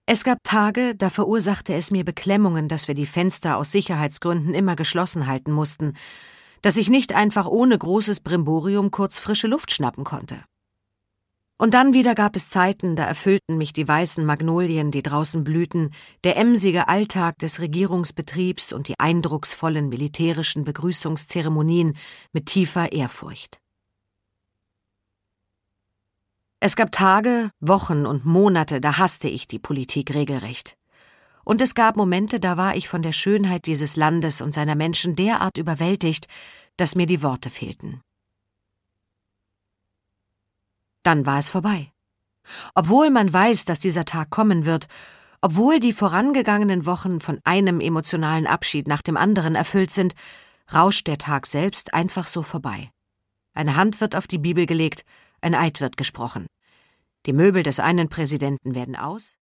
Es gab Tage, da verursachte es mir Beklemmungen, dass wir die Fenster aus Sicherheitsgründen immer geschlossen halten mussten, dass ich nicht einfach ohne großes Brimborium kurz frische Luft schnappen konnte. Und dann wieder gab es Zeiten, da erfüllten mich die weißen Magnolien, die draußen blühten, der emsige Alltag des Regierungsbetriebs und die eindrucksvollen militärischen Begrüßungszeremonien mit tiefer Ehrfurcht. Es gab Tage, Wochen und Monate, da hasste ich die Politik regelrecht. Und es gab Momente, da war ich von der Schönheit dieses Landes und seiner Menschen derart überwältigt, dass mir die Worte fehlten. Dann war es vorbei. Obwohl man weiß, dass dieser Tag kommen wird, obwohl die vorangegangenen Wochen von einem emotionalen Abschied nach dem anderen erfüllt sind, rauscht der Tag selbst einfach so vorbei. Eine Hand wird auf die Bibel gelegt, ein Eid wird gesprochen. Die Möbel des einen Präsidenten werden aus,